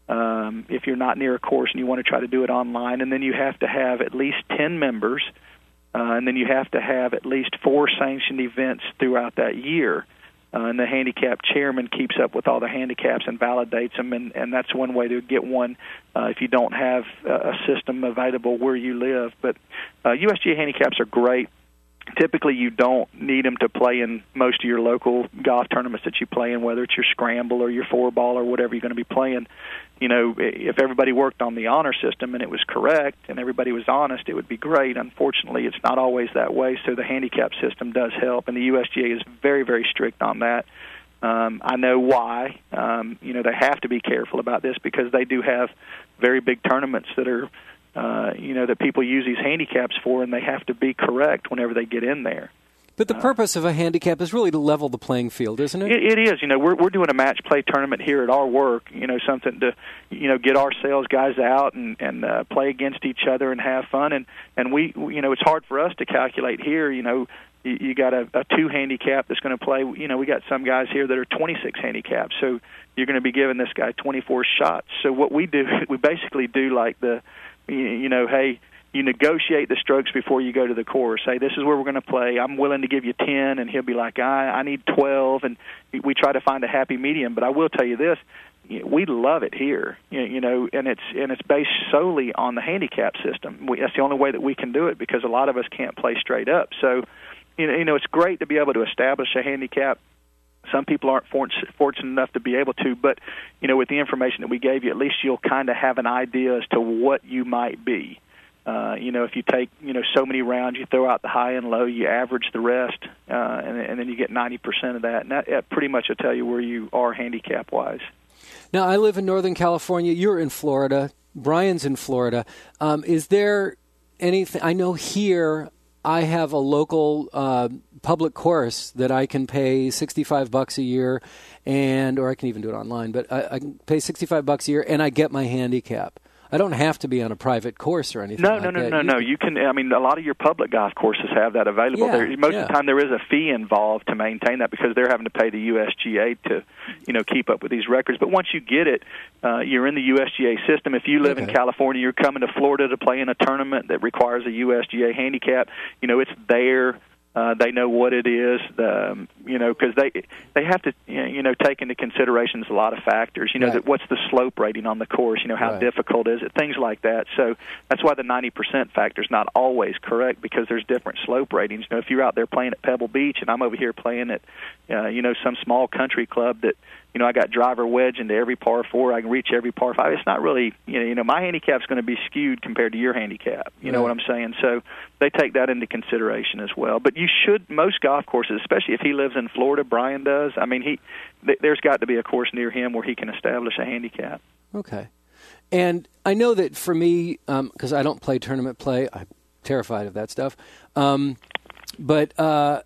Speaker 5: um, if you're not near a course and you want to try to do it online, and then you have to have at least ten members, uh, and then you have to have at least four sanctioned events throughout that year. Uh, and the handicap chairman keeps up with all the handicaps and validates them, and, and that's one way to get one uh, if you don't have uh, a system available where you live. But uh, U S G A handicaps are great. Typically, you don't need them to play in most of your local golf tournaments that you play in, whether it's your scramble or your four ball or whatever you're going to be playing. You know, if everybody worked on the honor system and it was correct and everybody was honest, it would be great. Unfortunately, it's not always that way, so the handicap system does help, and the U S G A is very, very strict on that. Um, I know why. Um, you know, they have to be careful about this because they do have very big tournaments that are, uh, you know, that people use these handicaps for, and they have to be correct whenever they get in there.
Speaker 1: But the purpose of a handicap is really to level the playing field, isn't it?
Speaker 5: It, it is. You know, we're we're doing a match play tournament here at our work. You know, something to, you know, get our sales guys out and and uh, play against each other and have fun. And and we, you know, it's hard for us to calculate here. You know, you, you got a, a two handicap that's going to play. You know, we got some guys here that are twenty-six handicaps, so you're going to be giving this guy twenty-four shots. So what we do, we basically do like the, you know, hey. You negotiate the strokes before you go to the course. Say, this is where we're going to play. I'm willing to give you ten, and he'll be like, I, I need twelve, and we try to find a happy medium. But I will tell you this, we love it here, you know, and it's and it's based solely on the handicap system. We, that's the only way that we can do it because a lot of us can't play straight up. So, you know, you know, it's great to be able to establish a handicap. Some people aren't fortunate enough to be able to, but, you know, with the information that we gave you, at least you'll kind of have an idea as to what you might be. Uh, you know, if you take, you know, so many rounds, you throw out the high and low, you average the rest, uh, and, and then you get ninety percent of that. And that, that pretty much will tell you where you are handicap-wise.
Speaker 1: Now, I live in Northern California. You're in Florida. Brian's in Florida. Um, is there anything? I know here I have a local uh, public course that I can pay sixty-five bucks a year, and or I can even do it online, but I, I can pay sixty-five bucks a year, and I get my handicap. I don't have to be on a private course or anything
Speaker 5: no,
Speaker 1: like
Speaker 5: no, no,
Speaker 1: that.
Speaker 5: No, no,
Speaker 1: you
Speaker 5: no, no. You can, I mean, a lot of your public golf courses have that available.
Speaker 1: Yeah,
Speaker 5: there, most
Speaker 1: yeah.
Speaker 5: of the time there is a fee involved to maintain that because they're having to pay the U S G A to, you know, keep up with these records. But once you get it, uh, you're in the U S G A system. If you live okay. in California, you're coming to Florida to play in a tournament that requires a U S G A handicap, you know, it's there. Uh, they know what it is, um, you know, because they they have to, you know, take into consideration a lot of factors. You know,
Speaker 1: right.
Speaker 5: that what's the slope rating on the course? You know, how
Speaker 1: right.
Speaker 5: difficult is it? Things like that. So that's why the ninety percent factor is not always correct because there's different slope ratings. You know, if you're out there playing at Pebble Beach and I'm over here playing at, uh, you know, some small country club that, you know, I got driver wedge into every par four. I can reach every par five. It's not really, you know, you know my handicap's going to be skewed compared to your handicap. You right. know what I'm saying? So they take that into consideration as well. But you should, most golf courses, especially if he lives in Florida, Brian does. I mean, he th- there's got to be a course near him where he can establish a handicap.
Speaker 1: Okay. And I know that for me, because um, I don't play tournament play, I'm terrified of that stuff. Um, but uh,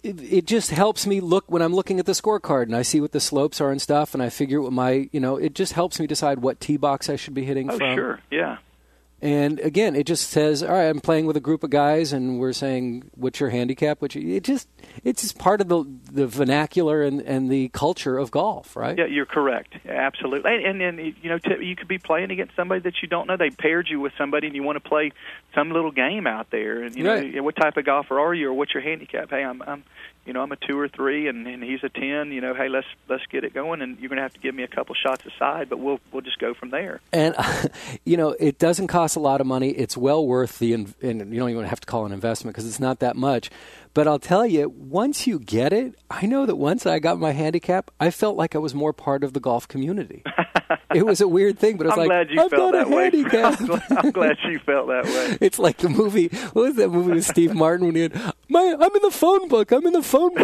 Speaker 1: it, it just helps me look when I'm looking at the scorecard and I see what the slopes are and stuff, and I figure what my, you know, it just helps me decide what tee box I should be hitting
Speaker 5: oh,
Speaker 1: from.
Speaker 5: Oh, sure, yeah.
Speaker 1: And again, it just says, all right, I'm playing with a group of guys, and we're saying, what's your handicap? Which it just it's just part of the the vernacular and, and the culture of golf, right?
Speaker 5: Yeah, you're correct, absolutely. And then you know, t- you could be playing against somebody that you don't know. They paired you with somebody, and you want to play some little game out there. And you
Speaker 1: right.
Speaker 5: know, what type of golfer are you, or what's your handicap? Hey, I'm, I'm you know, I'm a two or three, and, and he's a ten. You know, hey, let's let's get it going, and you're going to have to give me a couple shots aside, but we'll we'll just go from there.
Speaker 1: And uh, you know, it doesn't cost a lot of money. It's well worth the, and you don't even have to call it an investment because it's not that much. But I'll tell you, once you get it, I know that once I got my handicap, I felt like I was more part of the golf community. It was a weird thing, but it's
Speaker 5: I'm
Speaker 1: like,
Speaker 5: glad you
Speaker 1: I've
Speaker 5: felt
Speaker 1: got
Speaker 5: that
Speaker 1: a
Speaker 5: way.
Speaker 1: handicap.
Speaker 5: I'm glad, I'm glad you felt that way.
Speaker 1: It's like the movie, what was that movie with Steve Martin when he had, my, I'm in the phone book, I'm in the phone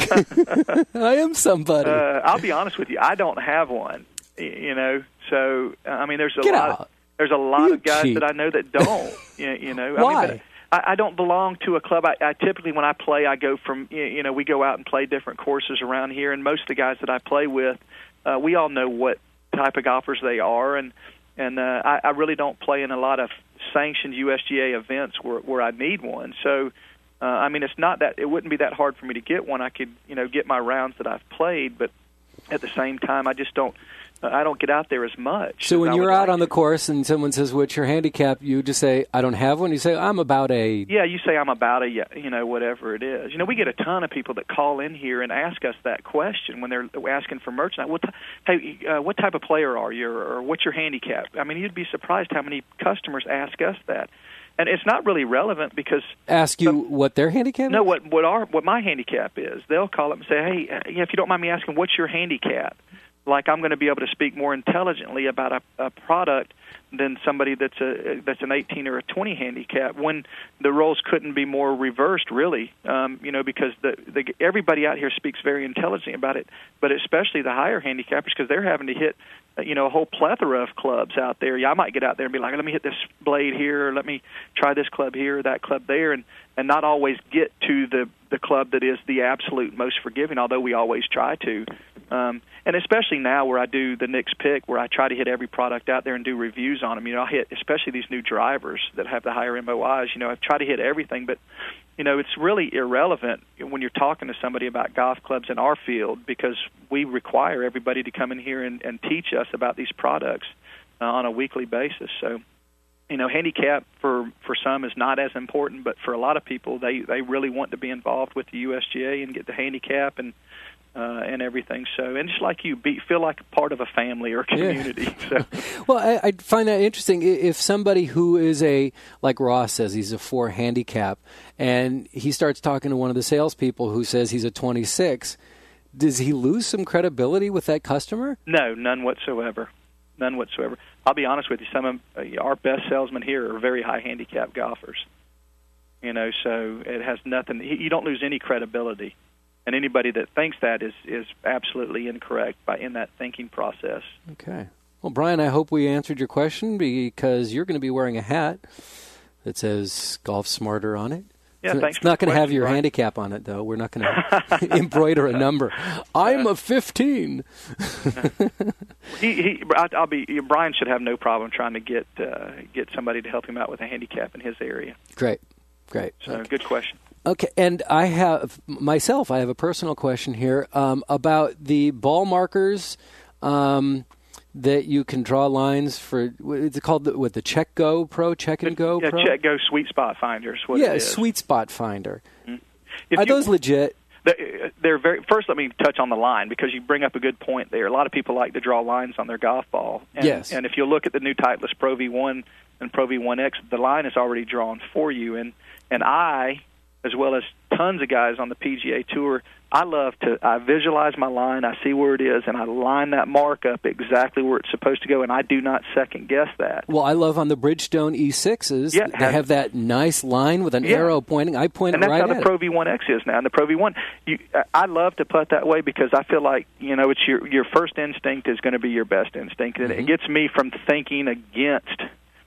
Speaker 1: book. I am somebody.
Speaker 5: Uh, I'll be honest with you, I don't have one, you know, so, I mean, there's a
Speaker 1: Get
Speaker 5: lot
Speaker 1: out.
Speaker 5: Of, there's a lot
Speaker 1: You
Speaker 5: of guys
Speaker 1: cheat.
Speaker 5: that I know that don't, you, you know.
Speaker 1: Why?
Speaker 5: I mean, but I, I don't belong to a club. I, I typically, when I play, I go from, you know, we go out and play different courses around here, and most of the guys that I play with, uh, we all know what type of golfers they are, and and uh, I, I really don't play in a lot of sanctioned U S G A events where where I need one. So, uh, I mean, it's not that it wouldn't be that hard for me to get one. I could, you know, get my rounds that I've played, but at the same time, I just don't. I don't get out there as much.
Speaker 1: So
Speaker 5: as
Speaker 1: when
Speaker 5: I
Speaker 1: you're
Speaker 5: would
Speaker 1: out
Speaker 5: like
Speaker 1: on the
Speaker 5: to.
Speaker 1: course and someone says, what's your handicap? You just say, I don't have one. You say, I'm about a...
Speaker 5: Yeah, you say I'm about a, you know, whatever it is. You know, we get a ton of people that call in here and ask us that question when they're asking for merchandise. What, hey, uh, what type of player are you, or what's your handicap? I mean, you'd be surprised how many customers ask us that. And it's not really relevant because...
Speaker 1: Ask you
Speaker 5: some,
Speaker 1: what their handicap is?
Speaker 5: No, what what our what my handicap is. They'll call up and say, hey, uh, yeah, if you don't mind me asking, what's your handicap? Like I'm going to be able to speak more intelligently about a, a product than somebody that's a that's an eighteen or a twenty handicap. When the roles couldn't be more reversed, really, um, you know, because the, the everybody out here speaks very intelligently about it, but especially the higher handicappers because they're having to hit, you know, a whole plethora of clubs out there. Yeah, I might get out there and be like, let me hit this blade here, or let me try this club here, or that club there, and and not always get to the the club that is the absolute most forgiving. Although we always try to. Um, and especially now where I do the Nick's Pick, where I try to hit every product out there and do reviews on them. You know, I hit especially these new drivers that have the higher M O Is. You know, I try to hit everything, but, you know, it's really irrelevant when you're talking to somebody about golf clubs in our field because we require everybody to come in here and, and teach us about these products uh, on a weekly basis. So, you know, handicap for, for some is not as important, but for a lot of people, they, they really want to be involved with the U S G A and get the handicap and Uh, and everything. So, and just like you, be, feel like a part of a family or community.
Speaker 1: Yeah.
Speaker 5: So,
Speaker 1: well, I, I find that interesting. If somebody who is a, like Ross says, he's a four handicap, and he starts talking to one of the salespeople who says he's a twenty-six, does he lose some credibility with that customer?
Speaker 5: No, none whatsoever. None whatsoever. I'll be honest with you. Some of uh, our best salesmen here are very high handicap golfers. You know, so it has nothing. You don't lose any credibility. And anybody that thinks that is, is absolutely incorrect by in that thinking process.
Speaker 1: Okay. Well, Brian, I hope we answered your question because you're going to be wearing a hat that says Golf Smarter on it.
Speaker 5: Yeah,
Speaker 1: so
Speaker 5: thanks
Speaker 1: it's
Speaker 5: for
Speaker 1: not
Speaker 5: the
Speaker 1: going to have
Speaker 5: question,
Speaker 1: your
Speaker 5: Brian.
Speaker 1: handicap on it, though. We're not going to embroider a number. I'm a fifteen.
Speaker 5: he, he, I'll be. Brian should have no problem trying to get uh, get somebody to help him out with a handicap in his area.
Speaker 1: Great, great.
Speaker 5: So,
Speaker 1: okay.
Speaker 5: Good question.
Speaker 1: Okay, and I have, myself, I have a personal question here um, about the ball markers um, that you can draw lines for, it's called, the, what, the Check Go Pro, Check and Go
Speaker 5: yeah,
Speaker 1: Pro?
Speaker 5: Check Go Sweet Spot Finder is what
Speaker 1: yeah,
Speaker 5: it is.
Speaker 1: Sweet Spot Finder.
Speaker 5: Mm-hmm. If
Speaker 1: Are
Speaker 5: you,
Speaker 1: those legit?
Speaker 5: They're very. First, let me touch on the line because you bring up a good point there. A lot of people like to draw lines on their golf ball. And,
Speaker 1: yes.
Speaker 5: And if you look at the new Titleist Pro V one and Pro V one X, the line is already drawn for you. And, and I... as well as tons of guys on the P G A Tour, I love to I visualize my line, I see where it is, and I line that mark up exactly where it's supposed to go, and I do not second-guess that.
Speaker 1: Well, I love on the Bridgestone E sixes,
Speaker 5: yeah,
Speaker 1: they
Speaker 5: has,
Speaker 1: have that nice line with an
Speaker 5: yeah.
Speaker 1: arrow pointing. I point
Speaker 5: and
Speaker 1: it right at
Speaker 5: And that's how the Pro
Speaker 1: it.
Speaker 5: V one X is now. And the Pro V one, you, I love to putt that way because I feel like, you know, it's your, your first instinct is going to be your best instinct, and
Speaker 1: mm-hmm.
Speaker 5: it gets me from thinking against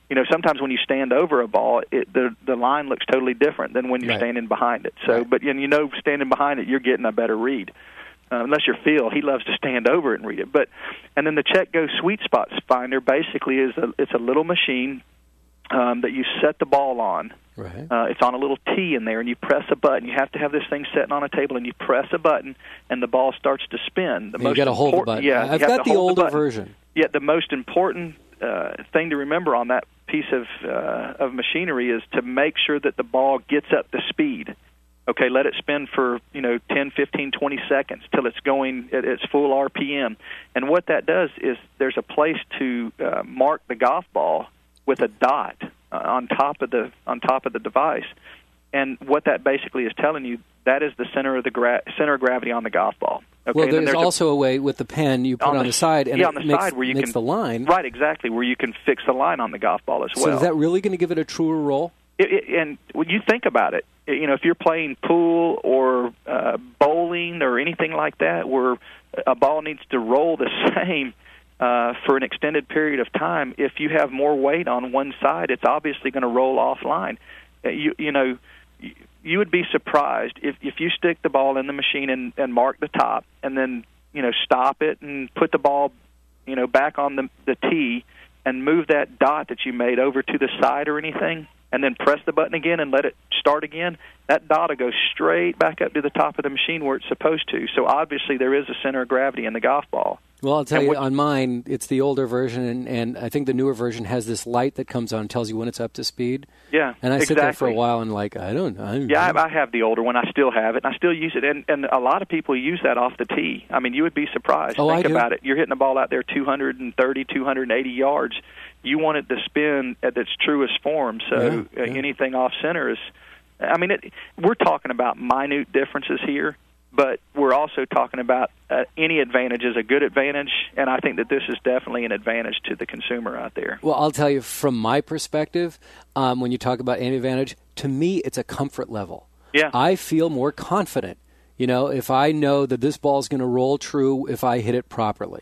Speaker 5: you know, sometimes when you stand over a ball, it, the the line looks totally different than when you're
Speaker 1: Right.
Speaker 5: standing behind it. So,
Speaker 1: Right.
Speaker 5: but and you know, standing behind it, you're getting a better read. Uh, unless you're Phil, he loves to stand over it and read it. But and then the Check Go Sweet Spot Finder basically is a, it's a little machine um, that you set the ball on.
Speaker 1: Right.
Speaker 5: Uh, it's on a little T in there, and you press a button. You have to have this thing sitting on a table, and you press a button, and the ball starts to spin. The
Speaker 1: And you got to hold the button.
Speaker 5: Yeah,
Speaker 1: I've
Speaker 5: you have
Speaker 1: got
Speaker 5: to
Speaker 1: the
Speaker 5: hold
Speaker 1: older
Speaker 5: button.
Speaker 1: version.
Speaker 5: Yet the most important uh, thing to remember on that piece of uh, of machinery is to make sure that the ball gets up to speed. Okay, let it spin for, you know, ten, fifteen, twenty seconds till it's going at its full R P M. And what that does is there's a place to uh, mark the golf ball with a dot uh, on top of the on top of the device. And what that basically is telling you, that is the center of the gra- center of gravity on the golf ball. Okay?
Speaker 1: Well,
Speaker 5: And then
Speaker 1: there's,
Speaker 5: there's
Speaker 1: also a, a way with the pen you put on,
Speaker 5: on
Speaker 1: the,
Speaker 5: the,
Speaker 1: side, and
Speaker 5: yeah,
Speaker 1: it
Speaker 5: on the
Speaker 1: makes,
Speaker 5: side where you
Speaker 1: makes
Speaker 5: can,
Speaker 1: the line.
Speaker 5: Right, exactly, where you can fix the line on the golf ball as well.
Speaker 1: So is that really going to give it a truer roll?
Speaker 5: It, it, and when you think about it, you know, if you're playing pool or uh, bowling or anything like that, where a ball needs to roll the same uh, for an extended period of time, if you have more weight on one side, it's obviously going to roll offline. Uh, you, you know, you would be surprised if if you stick the ball in the machine and, and mark the top, and then you know stop it and put the ball, you know, back on the the tee and move that dot that you made over to the side or anything, and then press the button again and let it start again, that dot will go straight back up to the top of the machine where it's supposed to. So obviously there is a center of gravity in the golf ball.
Speaker 1: Well, I'll tell
Speaker 5: And
Speaker 1: you,
Speaker 5: what-
Speaker 1: on mine, it's the older version, and, and I think the newer version has this light that comes on and tells you when it's up to speed.
Speaker 5: Yeah,
Speaker 1: And I sit there for a
Speaker 5: exactly.
Speaker 1: while and like, I don't know.
Speaker 5: Yeah, I, I have the older one. I still have it, and I still use it. And, and a lot of people use that off the tee. I mean, you would be surprised.
Speaker 1: Oh,
Speaker 5: Think
Speaker 1: I do.
Speaker 5: about it. You're hitting a ball out there two hundred thirty, two hundred eighty yards. You want it to spin at its truest form. So
Speaker 1: Yeah,
Speaker 5: uh,
Speaker 1: yeah.
Speaker 5: anything off center is, I mean, it, we're talking about minute differences here, but we're also talking about uh, any advantage is a good advantage, and I think that this is definitely an advantage to the consumer out there.
Speaker 1: Well, I'll tell you, from my perspective, um, when you talk about any advantage, to me, it's a comfort level.
Speaker 5: Yeah.
Speaker 1: I feel more confident, you know, if I know that this ball is going to roll true if I hit it properly.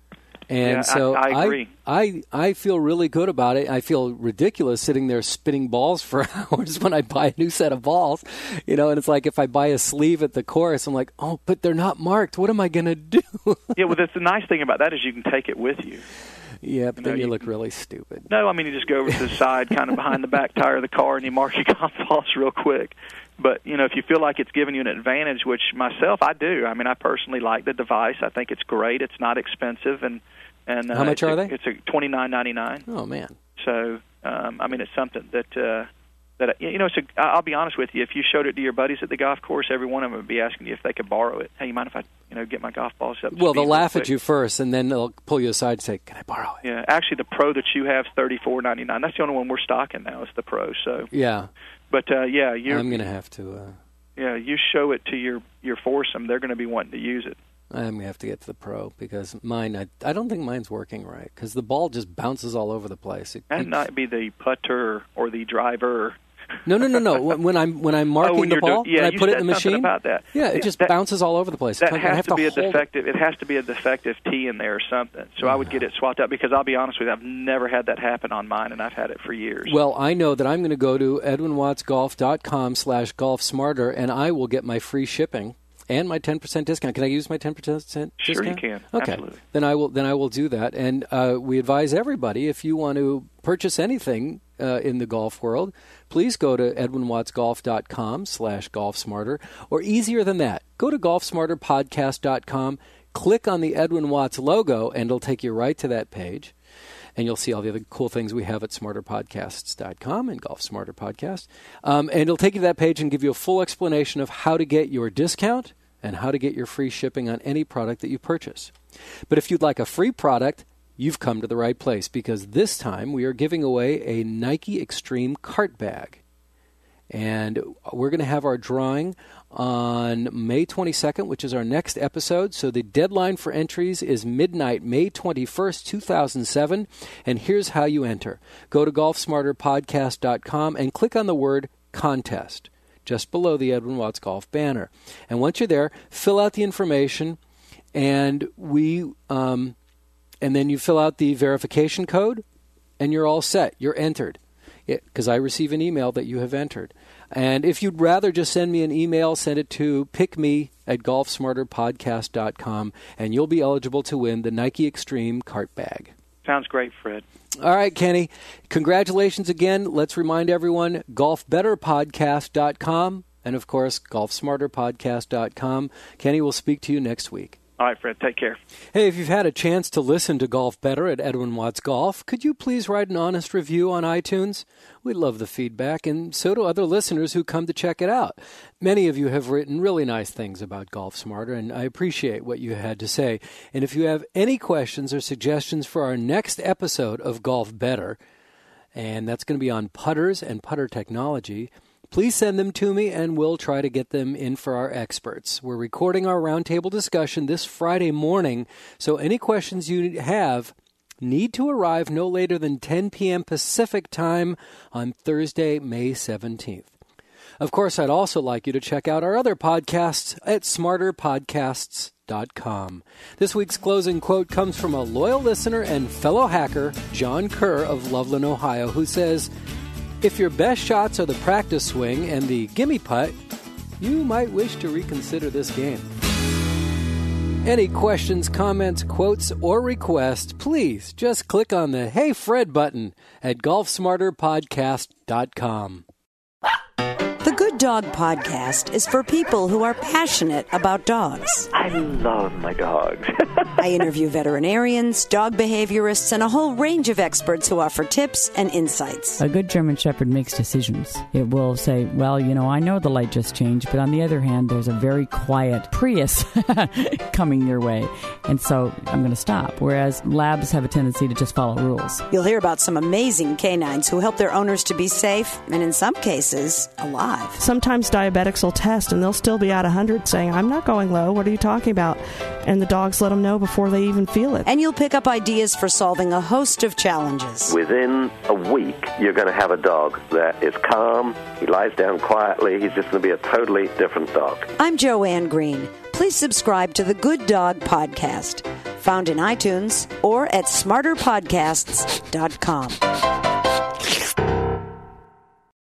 Speaker 1: And
Speaker 5: Yeah,
Speaker 1: so
Speaker 5: I- I agree.
Speaker 1: I, I feel really good about it. I feel ridiculous sitting there spinning balls for hours when I buy a new set of balls, you know, and it's like if I buy a sleeve at the course, I'm like, oh, but they're not marked. What am I going to do?
Speaker 5: Yeah, well, that's the nice thing about that is you can take it with you.
Speaker 1: Yeah, but
Speaker 5: know,
Speaker 1: then you
Speaker 5: you
Speaker 1: look
Speaker 5: can-
Speaker 1: really stupid.
Speaker 5: No, I mean, you just go over to the side, kind of behind the back tire of the car, and you mark your golf balls real quick. But, you know, if you feel like it's giving you an advantage, which myself, I do. I mean, I personally like the device. I think it's great. It's not expensive. And, and uh,
Speaker 1: How much
Speaker 5: it's
Speaker 1: are
Speaker 5: a,
Speaker 1: they?
Speaker 5: It's a twenty-nine ninety-nine.
Speaker 1: Oh, man.
Speaker 5: So, um, I mean, it's something that, uh, that you know, it's a, I'll be honest with you. If you showed it to your buddies at the golf course, every one of them would be asking you if they could borrow it. Hey, you mind if I, you know, get my golf balls up to
Speaker 1: Well,
Speaker 5: speed
Speaker 1: they'll
Speaker 5: real
Speaker 1: laugh
Speaker 5: quick?
Speaker 1: at you first, and then they'll pull you aside and say, can I borrow it?
Speaker 5: Yeah, actually, the Pro that you have is thirty-four ninety-nine. That's the only one we're stocking now is the Pro. So,
Speaker 1: Yeah,
Speaker 5: but uh, yeah, you
Speaker 1: I'm going to have to. Uh,
Speaker 5: yeah, you show it to your your foursome, they're going to be wanting to use it.
Speaker 1: I'm going to have to get to the Pro because mine, I, I don't think mine's working right because the ball just bounces all over the place. It
Speaker 5: That
Speaker 1: keeps-
Speaker 5: might be the putter or the driver.
Speaker 1: no, no, no, no. When when I'm when I'm marking
Speaker 5: oh, when
Speaker 1: the
Speaker 5: you're
Speaker 1: ball,
Speaker 5: do- yeah,
Speaker 1: when I
Speaker 5: you
Speaker 1: put it
Speaker 5: said
Speaker 1: in the
Speaker 5: something
Speaker 1: machine,
Speaker 5: about that.
Speaker 1: yeah, it just
Speaker 5: that,
Speaker 1: bounces all over the place.
Speaker 5: That
Speaker 1: I
Speaker 5: has
Speaker 1: have
Speaker 5: to be a
Speaker 1: hold it.
Speaker 5: defective. It has to be a defective tee in there or something. So I would get it swapped out because I'll be honest with you, I've never had that happen on mine, and I've had it for years.
Speaker 1: Well, I know that I'm going to go to edwin watts golf dot com slash golf smarter, and I will get my free shipping and my ten percent discount. Can I use my ten percent discount?
Speaker 5: Sure you can.
Speaker 1: Okay.
Speaker 5: Absolutely.
Speaker 1: Then I will then I will do that. And uh, we advise everybody, if you want to purchase anything uh, in the golf world, please go to edwin watts golf dot com slash golf smarter, or easier than that, go to golf smarter podcast dot com, click on the Edwin Watts logo, and it'll take you right to that page. And you'll see all the other cool things we have at smarter podcasts dot com and Golf Smarter Podcast. Um, and it'll take you to that page and give you a full explanation of how to get your discount and how to get your free shipping on any product that you purchase. But if you'd like a free product, you've come to the right place because this time we are giving away a Nike Extreme cart bag. And we're going to have our drawing on May twenty-second, which is our next episode. So the deadline for entries is midnight, May twenty-first, two thousand seven. And here's how you enter. Go to golf smarter podcast dot com and click on the word contest just below the Edwin Watts Golf banner. And once you're there, fill out the information, and we um, and then you fill out the verification code. and you're all set. You're entered. Because I receive an email that you have entered. And if you'd rather just send me an email, send it to pickme at golf smarter podcast dot com, and you'll be eligible to win the Nike Extreme cart bag.
Speaker 5: Sounds great, Fred.
Speaker 1: All right, Kenny. Congratulations again. Let's remind everyone, golf better podcast dot com, and, of course, golf smarter podcast dot com. Kenny, we'll speak to you next week.
Speaker 5: All right, Fred. Take care.
Speaker 1: Hey, if you've had a chance to listen to Golf Better at Edwin Watts Golf, could you please write an honest review on iTunes? We love the feedback, and so do other listeners who come to check it out. Many of you have written really nice things about Golf Smarter, and I appreciate what you had to say. And if you have any questions or suggestions for our next episode of Golf Better, and that's going to be on putters and putter technology, please send them to me, and we'll try to get them in for our experts. We're recording our roundtable discussion this Friday morning, so any questions you have need to arrive no later than ten p.m. Pacific time on Thursday, May seventeenth. Of course, I'd also like you to check out our other podcasts at smarter podcasts dot com. This week's closing quote comes from a loyal listener and fellow hacker, John Kerr of Loveland, Ohio, who says, "If your best shots are the practice swing and the gimme putt, you might wish to reconsider this game." Any questions, comments, quotes, or requests, please just click on the Hey Fred button at golf smarter podcast dot com.
Speaker 3: The Good Dog Podcast is for people who are passionate about dogs.
Speaker 6: I love my dogs.
Speaker 3: I interview veterinarians, dog behaviorists, and a whole range of experts who offer tips and insights.
Speaker 7: A good German Shepherd makes decisions. It will say, well, you know, I know the light just changed, but on the other hand, there's a very quiet Prius coming your way, and so I'm going to stop. Whereas labs have a tendency to just follow rules.
Speaker 3: You'll hear about some amazing canines who help their owners to be safe, and in some cases, alive.
Speaker 8: Sometimes diabetics will test and they'll still be at one hundred saying, I'm not going low, what are you talking about? And the dogs let them know before they even feel it.
Speaker 3: And you'll pick up ideas for solving a host of challenges.
Speaker 6: Within a week, you're going to have a dog that is calm, he lies down quietly, he's just going to be a totally different dog.
Speaker 3: I'm Joanne Green. Please subscribe to the Good Dog Podcast, found in iTunes or at smarter podcasts dot com.